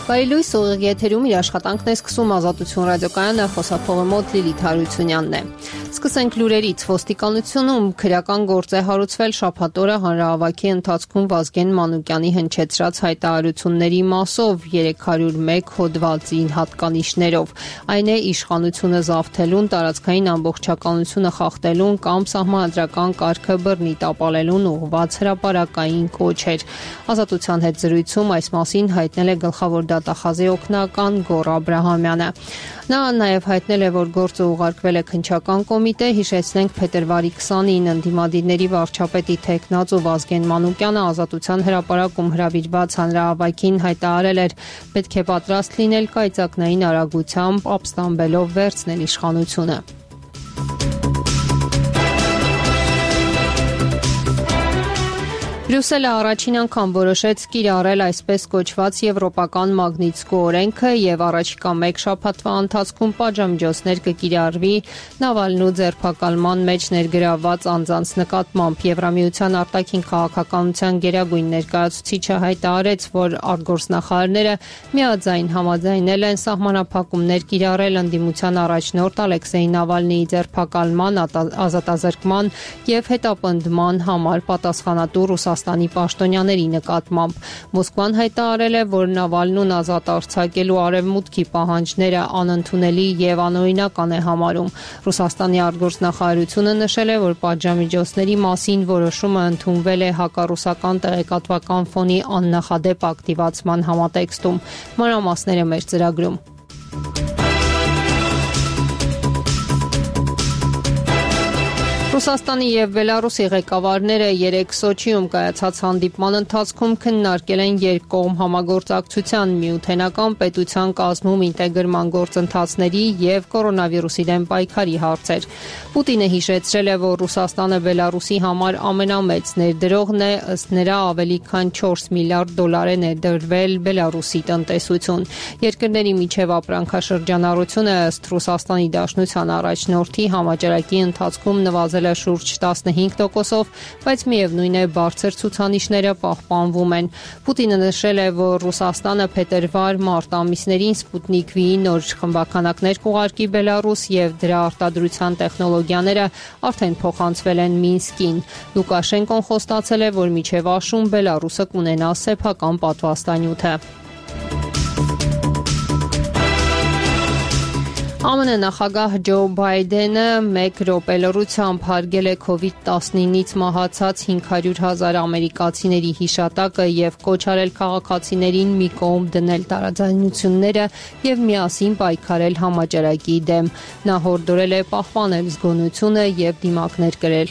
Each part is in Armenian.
Բարելույս ուղիղ եթերում իր աշխատանքն է սկսում Ազատություն ռադիոկայանը, խոսափողը մոտ Լիլիթ Հարությունյանն է։ Սկսենք լուրերից։ Ոստիկանությունում քրեական գործ է հարուցվել շաբաթ օրը հանրահավաքի ընթացքում Վազգեն Մանուկյանի հնչեցրած հայտարարությունների մասով 301 հոդվածի հատկանիշներով։ Այն է իշխանությունը զավթելուն, տարածքային ամբողջականությունը խախտելուն կամ սահմանադրական կարգը բռնի տապալելուն ուղղված հրապարակային կոչեր։ Ազատության հետ զրույցում այս մասին հայտնել է գլխավոր դատախազի օգնական Գոռ Աբրահամյանը։ Նա նաև հայտնել է, որ գործը ուղարկվել է քննչական կոմիտե։ Հիշեցնենք, փետրվարի 20-ին ընդդիմադիրների վարչապետի թեկնած ու Վազգեն Մանուկյանը Ազատության հրապարակում հրավիրված հանրահավաքին հայտարարել էր, պետք է պատրաստ լինել կայծակնային արագությամբ ապստամբելով վերցնել իշխանությունը։ Բրյուսելը առաջին անգամ որոշեց կիրառել այսպես կոչված եվրոպական Մագնիտսկու օրենքը եւ առաջիկա մեկ շաբաթվա ընթացքում պատժամիջոցներ կկիրառվի Նավալնու ձերբակալման մեջ ներգրավված անձանց նկատմամբ։ Եվրամիության արտաքին քաղաքականության գերագույն ներկայացուցիչը հայտարարեց, որ արտգործնախարարները միաձայն համաձայնել են սահմանափակումներ կիրառել ընդդիմության առաջնորդ Ալեքսեյ Նավալնիի ձերբակալման, ազատազրկման եւ հետապնդման համար պատասխանատու Ռուսաստանի պաշտոնյաների նկատմամբ։ Մոսկվան հայտարարել է, որ Նավալնուն ազատ արձակելու արևմուտքի պահանջները անընդունելի եւ անօրինական է համարում։ Ռուսաստանի արտգործնախարարությունը նշել է, որ պատժամիջոցների մասին որոշումը ընդունվել է հակառուսական տեղեկատվական ֆոնի աննախադեպ ակտիվացման համատեքստում։ Մանրամասները մեր ծրագրում։ Ռուսաստանի եւ Բելարուսի ղեկավարները երեկ Սոչիում կայացած հանդիպման ընթացքում քննարկել են երկկողմ համագործակցության, միութենական պետության կազմում ինտեգրման գործընթացների եւ կորոնավիրուսի դեմ պայքարի հարցեր։ Պուտինը հիշեցրել է, որ Ռուսաստանը Բելարուսի համար ամենամեծ ներդրողն է, ըստ նրա ավելի քան 4 միլիարդ դոլար է ներդրվել Բելարուսի տնտեսություն։ Երկրների միջև ապրանքաշրջանառությունը ըստ Ռուսաստանի Դաշնության առաջնորդի համաճարակի ընթացքում նվազել շուրջ 15%-ով, բայց միևնույն է բարձր ցուցանիշները պահպանվում են։ Պուտինը նշել է, որ Ռուսաստանը փետրվար-մարտ ամիսներին Սպուտնիկ V-ի նոր խմբականակներ կուղարկի Բելարուս եւ դրա արտադրության տեխնոլոգիաները արդեն փոխանցվել են Մինսկին։ Լուկաշենկոն խոստացել է, որ մինչև աշուն Բելարուսը կունենա սեփական պատվաստանյութը։ ԱՄՆ նախագահ Ջո Բայդենը 1 րոպե լռությամբ հարգել է COVID-19-ից մահացած 500,000 ամերիկացիների հիշատակը եւ կոչ արել քաղաքացիներին մի կողմ դնել տարաձայնությունները եւ միասին պայքարել համաճարակի դեմ։ Նա հորդորել է պահպանել զգոնությունը եւ դիմակներ կրել։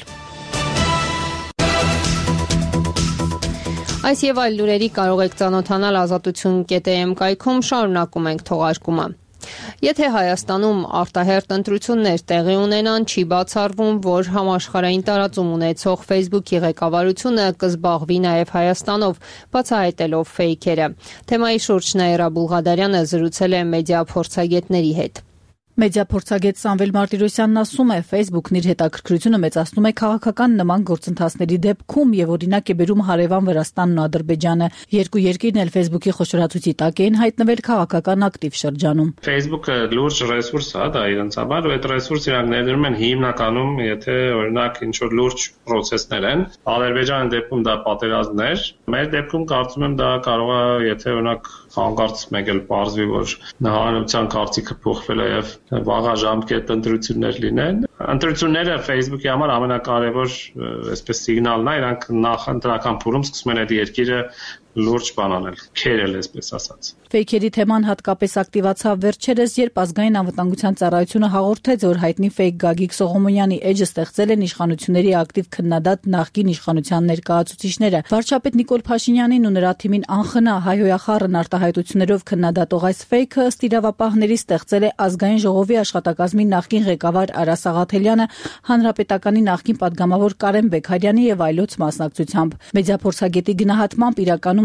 Այս եւ այլ լուրերի կարող եք ծանոթանալ azatutun.am կայքում, շարունակում ենք թողարկումը։ Եթե Հայաստանում արտահերթ ընտրություններ տեղի ունենան, չի բացառվում, որ համաշխարհային տարածում ունեցող Facebook-ի ղեկավարությունը կզբաղվի նաև Հայաստանով, բացահայտելով ֆեյքերը։ Թեմայի շուրջ Նաիրա Բուլղադարյանը զրուցել է մեդիա փորձագետների հետ։ Մեդիա փորձագետ Սամվել Մարտիրոսյանն ասում է, Facebook-ն իր հետաքրքրությունը մեծացնում է քաղաքական նման գործընթացների դեպքում եւ օրինակ է բերում հարևան Վրաստանն ու Ադրբեջանը։ Երկու երկիրն էլ Facebook-ի խոշորացուցի տակ էին հայտնվել քաղաքական ակտիվ շրջանում։ Facebook-ը լուրջ ռեսուրս է, դա իրենց համար, ու այդ ռեսուրսը իրանք ներդրում են հիմնականում, եթե օրինակ ինչ-որ լուրջ պրոցեսներ են։ Ադրբեջանի դեպքում դա պատերազմներ, մեր դեպքում կարծում եմ դա կարող է, եթե օրինակ հանկարծ մեկ էլ պարզվի, որ հանրության կարծիքը փոխվել է եւ վաղաժամկետ ընտրություններ լինեն։ Ընտրությունները Facebook-ի համար ամենակարևոր այսպես սիգնալն է, իրանք նախ ընտրական փուլում սկսում են այդ երկիրը լուրջ բան անել, քերել, այսպես ասած։ Ֆեյքերի թեման հատկապես ակտիվացավ վերջերս, երբ ազգային անվտանգության ծառայությունը հաղորդեց, որ հայտնի ֆեյք Գագիկ Սողոմոնյանի էջը ստեղծել են իշխանությունների ակտիվ քննադատ նախկին իշխանության ներկայացուցիչները։ Վարչապետ Նիկոլ Փաշինյանին ու նրա թիմին անխնա հայհոյախառն արտահայտություններով քննադատող այս ֆեյքը ըստ իրավապահների ստեղծել է ազգային ժողովի աշխատակազմի նախկին ղեկավար Արա Սաղաթելյանը, հանրապետականի նախկին պատգամավոր Կարեն Բեգհարյանի եւ այլոց մասնակցությամբ։ Մեդիա փորձագետի գնահատմամբ իրականում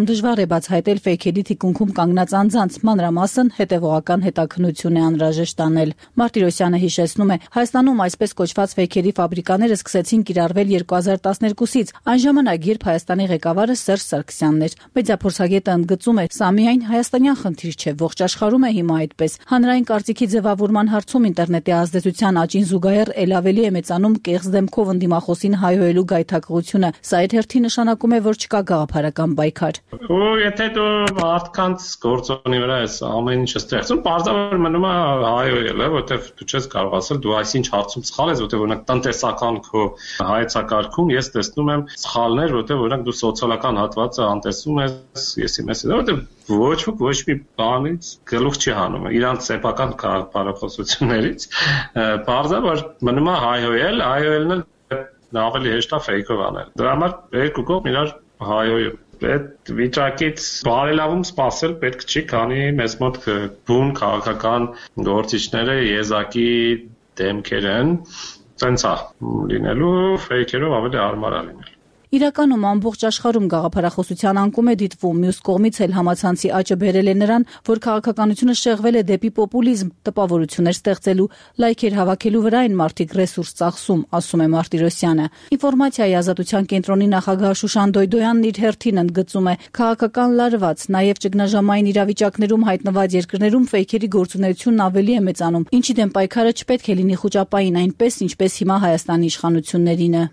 Հայաստանում դժվար է բացահայտել ֆեյքերի թիկունքում կանգնած անձանց, մանրամասն հետևողական հետաքննություն է անհրաժեշտ անել։ Մարտիրոսյանը հիշեցնում է, Հայաստանում այսպես կոչված ֆեյքերի ֆաբրիկաները սկսեցին կիրառվել 2012-ից, այն ժամանակ, երբ Հայաստանի ղեկավարը Սերժ Սարգսյանն էր։ Մեդիափորձագետը ընդգծում է, սա միայն հայաստանյան խնդիր չէ, ողջ աշխարհում է հիմա այդպես։ Հանրային կարծիքի ձևավորման հարցում ինտերնետի ազդեցության աճին զուգահեռ ել ավելի է մեծանում կեղծ դեմքով ընդդիմախոսին հայհոյելու գայթակղությունը։ Սա իր հերթին նշանակում է, որ չկա գաղափարական պայքար։ Եթե դու մարդկանց գործոնի վրա ես ամեն ինչ ստեղծում, բարձրաբար մնում է հայոյելը, որտեվ դու չես կարող ասել դու այսինչ հարցում սխալ ես, որտեվ օրինակ տնտեսական քո հայեցակարգում ես տեսնում եմ սխալներ, որտեվ օրինակ դու սոցիալական հատվածը անտեսում ես, եսի մեզ, որտեվ ոչ մի բանից գլուխ չի հանում, իրանց սեփական քաղաքապարախոսություններից, բարձրաբար մնում է հայհոյելն ավելի հեշտ է ֆեյքով անել։ Դրա համար երկու կողմ իրար հայոյում։ Այդ վիճակից բարելավում սպասել պետք չի, քանի մեզ մոտ բուն քաղաքական գործիչները եզակի դեմքեր են, ցենց է լինելու ֆեյքերով ավելի հարմար է լինել։ Իրականում ամբողջ աշխարհում գաղափարախոսության անկում է դիտվում, մյուս կողմից էլ համացանցի աճը բերել է նրան, որ քաղաքականությունը շեղվել է դեպի պոպուլիզմ, տպավորություններ ստեղծելու, լայքեր հավաքելու վրա են մարդիկ ռեսուրս ծախսում, ասում է Մարտիրոսյանը։ Ինֆորմացիայի ազատության կենտրոնի նախագահ Շուշան Դոյդոյանն իր հերթին ընդգծում է, քաղաքական լարված, նաև ճգնաժամային իրավիճակներում հայտնված երկրներում ֆեյքերի գործունեությունն ավելի է մեծանում, ինչի դեմ պայքարը չպետք է լինի խուճապային, այնպես ինչպես հիմա Հայաստանի իշխանություններինը։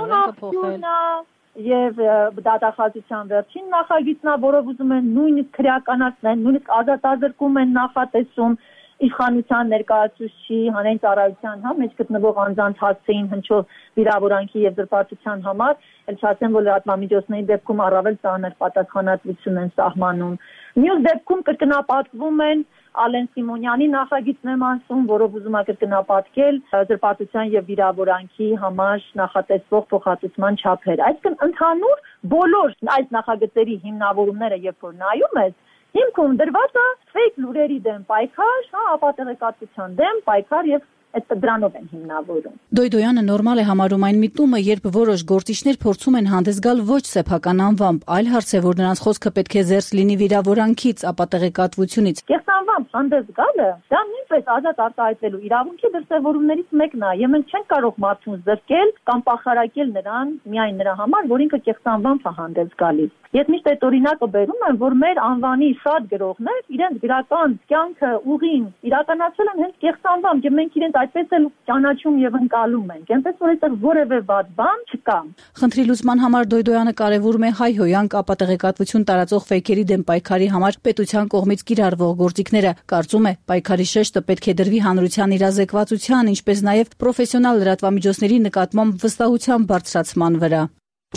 Եվ դատախազության վերջին նախագիծն է, որով ուզում են նույնիսկ քրեականացնել, նույնիսկ ազատազրկում են նախատեսում իշխանության ներկայացուցիչի հանրային ծառայության մեջ գտնվող անձանց հասցեին հնչող վիրավորանքի եւ զրպարտության համար, էլ չասեմ, որ լրատվամիջոցների դեպքում առավել ծանր պատասխանատվություն են սահմանում։ Մյուս դեպքում կրկնապատկվում են Ալեն Սիմոնյանի նախագիծն եմ ասում, որով ուզում է կրկնապատկել զրպարտության եւ վիրավորանքի համար նախատեսվող փոխհատուցման չափերը։ Այսինքն ընդհանուր բոլոր այս նախագծերի հիմնավորումները, երբ որ նայում ես, հիմքում դրված է ֆեյք լուրերի դեմ պայքար, ապատեղեկատվության դեմ պայքար եւ այդ դրանով են հիմնավորում։ Դոյդոյանը նորմալ է համարում այն միտումը, երբ որոշ գործիչներ փորձում են հանդես գալ ոչ սեփական անվամբ, այլ հարց է, որ նրանց խոսքը պետք է զերծ լինի վիրավորանքից, ապատեղեկատվությունից։ Կեղծանվամբ հանդես գալը դա նույնպես ազատ արտահայտվելու իրավունքի դրսևորումներից մեկն է, եւ մենք չենք կարող մարդուն զրկել կամ պախարակել նրան միայն նրա համար, որ ինքը կեղծանվամբ է հանդես գալիս։ Ես միշտ այդ օրինակը բերում եմ, որ մեր անվանի շատ գրողներ իրենց գրական կյանքը ուղին իրականացել են հենց կեղծանվամբ, եւ մենք իրենց այդպես էլ ճանաչում եւ ընկալում ենք։ Այնպես որ այդտեղ որևէ վատ բան չկա։ Խնդրի լուծման համար Դոյդոյանը կարևորում է հայհոյանք ապատեղեկատվություն տարածող ֆեյքերի դեմ պայքարի համար պետության կողմից կիրառվող գործիքները։ Կարծում է, պայքարի շեշտը պետք է դրվի հանրության իրազեկվածության, ինչպես նաեւ պրոֆեսիոնալ լրատվամիջոցների նկատմամբ վստահության բարձրացման վրա։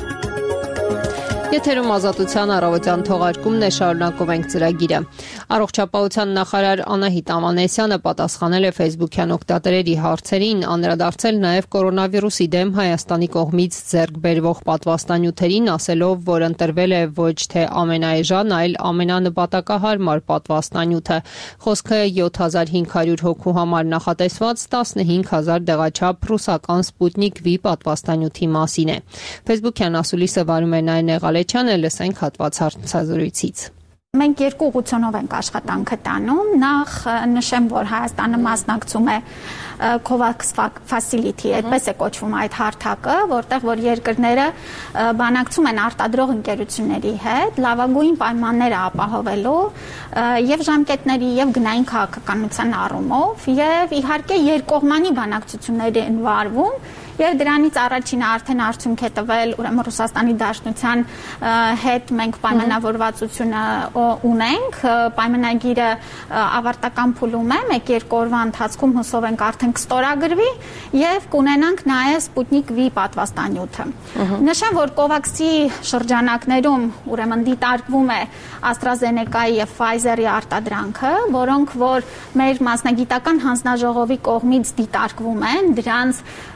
Եթերում ազատության առավոտյան թողարկումն է, շարունակում ենք ծրագիրը։ Առողջապահության նախարար Անահիտ Ամանեսյանը պատասխանել է Facebook-յան օգտատերերի հարցերին, անդրադարձել նաև կորոնավիրուսի դեմ Հայաստանի կողմից ձեռք բերվող պատվաստանյութերին, ասելով, որ ընտրվել է ոչ թե ամենաէժան, այլ ամենանպատակահարմար պատվաստանյութը։ Խոսքը 7500 հոգու համար նախատեսված 15000 դեղաչափ ռուսական Սպուտնիկ V պատվաստանյութի մասին է։ Facebook-յան ասուլիսը վարում է Նայնե Ղալեչյանը, լսենք հատված հարցազրույցից։ Մենք երկու ուղղությունով ենք աշխատանքը տանում։ Նախ նշեմ, որ Հայաստանը մասնակցում է COVAX Facility, այդպես է կոչվում այդ հարթակը, որտեղ որ երկրները բանակցում են արտադրող ընկերությունների հետ լավագույն պայմանները ապահովելու եւ ժամկետների եւ գնային քաղաքականության առումով եւ իհարկե երկկողմանի բանակցությունների են վարվում եւ դրանից առաջինը արդեն արդյունք է տվել, ուրեմն Ռուսաստանի Դաշնության հետ մենք պայմանավորվածությունը ունենք, պայմանագիրը ավարտական փուլում է, 1-2 օրվա ընթացքում հուսով ենք արդեն կստորագրվի եւ կունենանք նաեւ Սպուտնիկ V պատվաստանյութը։ Նշեմ, որ COVAX-ի շրջանակներում ուրեմն դիտարկվում է AstraZeneca-ի եւ Pfizer-ի արտադրանքը, որոնք որ մեր մասնագիտական հանձնաժողովի կողմից դիտարկվում են, դրանց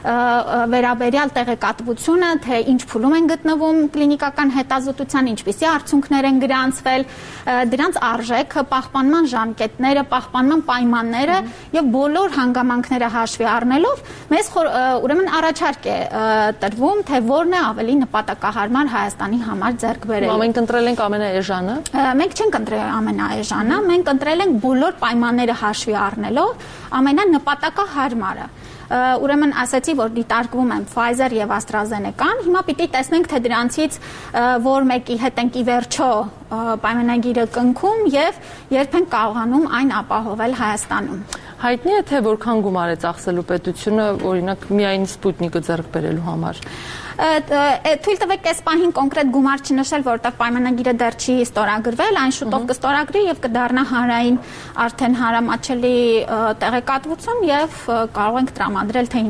վերաբերյալ տեղեկատվությունը, թե ինչ փուլում են գտնվում կլինիկական հետազոտության, ինչպիսի արդյունքներ են գրանցվել, դրանց արժեքը, պահպանման ժամկետները, պահպանման պայմանները եւ բոլոր հանգամանքները հաշվի առնելով մեզ ուրեմն առաջարկ է տրվում, թե որն է ավելի նպատակահարմար Հայաստանի համար ձեռք բերել։ Մենք ընտրել ենք ամենաէժանը։ Մենք չենք ընտրել ամենաէժանը, մենք ընտրել ենք բոլոր պայմանները հաշվի առնելով ամենանպատակահարմարը։ Ուրեմն ասացի, որ դիտարկվում են Pfizer եւ AstraZeneca-ն, հիմա պիտի տեսնենք, թե դրանցից որ մեկի հետ ենք ի վերջո պայմանագիրը կնքում եւ երբ են կարողանում այն ապահովել Հայաստանում։ Հայտնի է, թե որքան գումար է ծախսելու պետությունը, օրինակ, միայն Սպուտնիկը ձեռք բերելու համար։ Թույլ տվեք այս պահին կոնկրետ գումար չնշել, որովհետև պայմանագիրը դեռ չի ստորագրվել, այն շուտով կստորագրի եւ կդառնա հանրային արդեն հարամատչելի տեղեկատվություն եւ կարող ենք տրամադրել, թե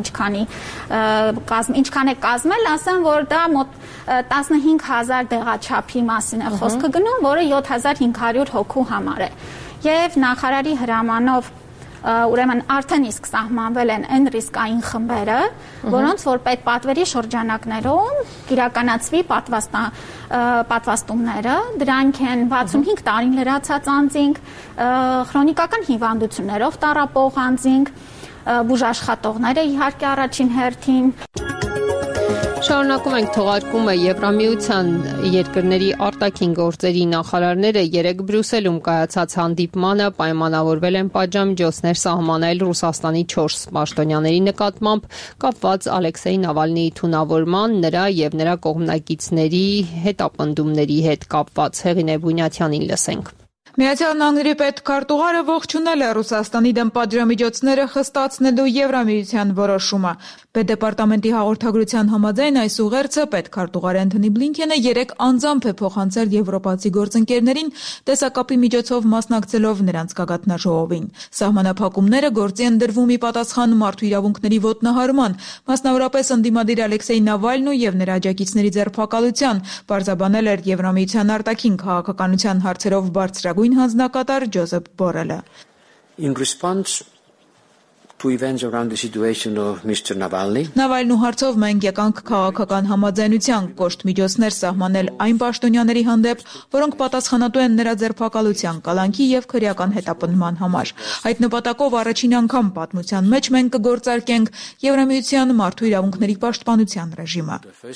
ինչքան է կազմել, ասեմ, որ դա մոտ 15000 դեղաչափի մասին է խոսքը գնում, որը 7500 հոգու համար է։ Եվ նախարարի հրամանով ուրեմն արդեն իսկ սահմանվել են այն ռիսկային խմբերը, որոնց որ պետպատվերի շրջանակներում կիրականացվի պատվաստումները, դրանք են 65 տարին լրացած անձինք, քրոնիկական հիվանդություններով տառապող անձինք, բուժաշխատողները իհարկե առաջին հերթին։ Շարունակում ենք թողարկումը Եվրամիության երկրների արտաքին գործերի նախարարները երեկ Բրյուսելում կայացած հանդիպմանը պայմանավորվել են պատժամիջոցներ սահմանել Ռուսաստանի 4 պաշտոնյաների նկատմամբ կապված Ալեքսեյ Նավալնիի թունավորման, նրա եւ նրա կողմնակիցների հետապնդումների հետ կապված։ Հեղինե Բունյաթյանին լսենք։ Միացյալ Նահանգների պետքարտուղարը ողջունել է Ռուսաստանի դեմ պատժամիջոցները խստացնելու Եվրամիության որոշումը։ Պետդեպարտամենտի հաղորդագրության համաձայն այս ուղերձը պետքարտուղար Անթոնի Բլինքենը երեկ անձամբ է փոխանցել եվրոպացի գործընկերներին տեսակապի միջոցով մասնակցելով նրանց գագաթնաժողովին։ Սահմանափակումները գործի են դրվում ի պատասխան մարդու իրավունքների ոտնահարման, մասնավորապես ընդդիմադիր Ալեքսեյ Նավալնու եւ նրա աջակիցների ձերբակալության, պարզաբանել էր Եվրամիության արտաքին քաղաքականության հարցերով բարձրագույն հանձնակատար Ջոզեփ Բորելը։ In response to events around the situation of Mr. Navalny. Նավալնու հարցով մենք եկանք քաղաքական համաձայնության, կոշտ միջոցներ սահմանել այն պաշտոնյաների հանդեպ, որոնք պատասխանատու են նրա ձերբակալության, կալանքի եւ քրեական հետապնդման համար։ Այդ նպատակով առաջին անգամ պատմության մեջ մենք կգործարկենք Եվրամիության մարդու իրավունքների պաշտպանության ռեժիմը։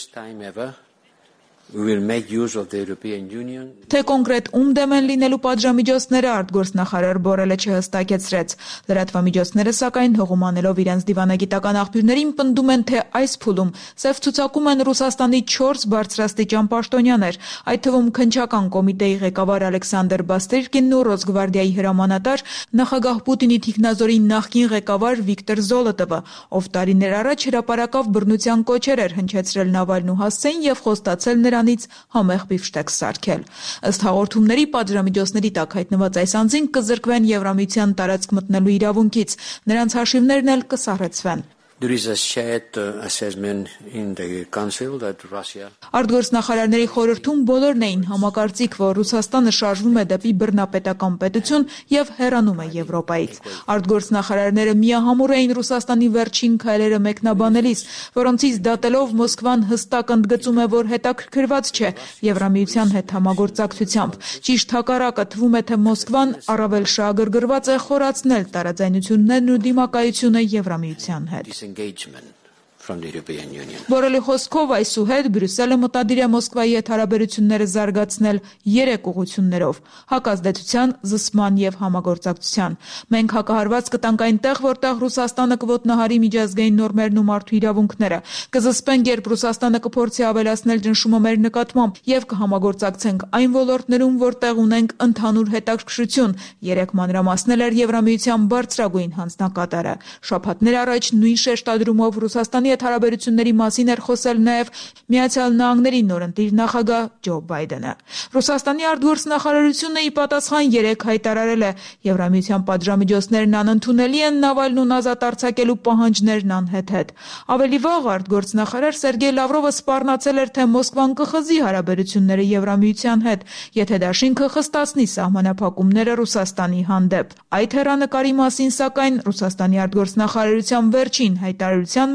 We will make use of the European Union. Թե կոնկրետ ում դեմ են լինելու պատժամիջոցները արտգործնախարար Բորելը չհստակեցրեց։ Լրատվամիջոցները սակայն հողումանելով իրենց դիվանագիտական աղբյուրներին պնդում են, թե այս փուլում սև ցուցակում են Ռուսաստանի 4 բարձրաստիճան պաշտոնյաներ, այդ թվում քննչական կոմիտեի ղեկավար Ալեքսանդր Բաստրիկինն ու Ռոսգվարդիայի հրամանատար նախագահ Պուտինի թիկնազորի նախկին ղեկավար Վիկտոր Զոլոտովը, ով տարիներ առաջ հրապարակավ բռնության կոչեր էր հնչեցրել Նավալնու հասցեին եւ խոստացել նրանից համեղ բիֆշտեքս սարքել։ Ըստ հաղորդումների պատժամիջոցների տակ հայտնված այս անձինք կզրկվեն Եվրամիության տարածք մտնելու իրավունքից, նրանց հաշիվներն էլ կսառեցվեն։ There is a shared assessment in the Council that Russia. Արտգործնախարարների խորհրդում բոլորն էին համակարծիք, որ Ռուսաստանը շարժվում է դեպի բռնապետական պետություն եւ հեռանում է Եվրոպայից։ Արտգործնախարարները միահամուռ էին Ռուսաստանի վերջին քայլերը մեկնաբանելիս, որոնցից դատելով Մոսկվան հստակ ընդգծում է, որ հետաքրքրված չէ Եվրամիության հետ համագործակցությամբ։ Ճիշտ հակառակը թվում է, թե Մոսկվան առավել շահագրգռված է խորացնել տարաձայնություններն ու դիմակայությունը Եվրամիության հետ։ Engagement from the European Union. Բորելի խոսքով այսուհետ Բրյուսելը մտադիր է Մոսկվայի հետ հարաբերությունները զարգացնել 3 ուղղություններով՝ հակազդեցության, զսպման եւ համագործակցության։ Մենք հակահարված կտանք այնտեղ, որտեղ Ռուսաստանը կոտնահարի միջազգային նորմերն ու մարդու իրավունքները, կզսպենք, երբ Ռուսաստանը կփորձի ավելացնել ճնշումը մեր նկատմամբ եւ կհամագործակցենք այն ոլորտներում, որտեղ ունենք ընդհանուր հետաքրքրություն, երեք մանրամասնել էր Եվրամիության բարձրագույն հանձնակատարը։ Շաբաթներ առաջ նույն շեշտադրումով Ռուսաստանի հարաբերությունների մասին էր խոսել նաև Միացյալ Նահանգների նորընտիր նախագահ Ջո Բայդենը։ Ռուսաստանի արտգործնախարարությունը ի պատասխան 3 հայտարարել է Եվրամիության պատժամիջոցներն անընդունելի են, Նավալնուն ազատ արձակելու պահանջներն անհեթեթ։ Ավելի վաղ արտգործնախարար Սերգեյ Լավրովը սպառնացել էր, թե Մոսկվան կխզի հարաբերությունները Եվրամիության հետ, եթե դաշինքը խստացնի սահմանափակումները Ռուսաստանի հանդեպ։ Այդ հեռանկարի մասին սակայն Ռուսաստանի արտգործնախարարության վերջին հայտարարության մեջ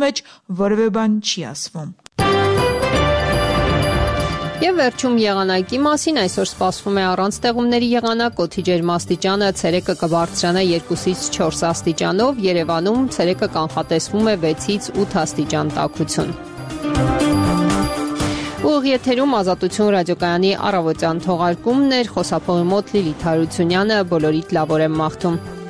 որևէ բան չի ասվում։ Եվ վերջում եղանակի մասին այսօր սպասվում է առանց տեղումների եղանակ, օդի ջերմաստիճանը ցերեկը կբարձրանա 2-ից 4 աստիճանով, Երևանում ցերեկը կանխատեսվում է 6-ից 8 աստիճան տաքություն։ Եթերում Ազատություն ռադիոկայանի առավոտյան թողարկումն էր, խոսափողի մոտ Լիլիթ Հարությունյանը, բոլորիդ լավ օր եմ մաղթում։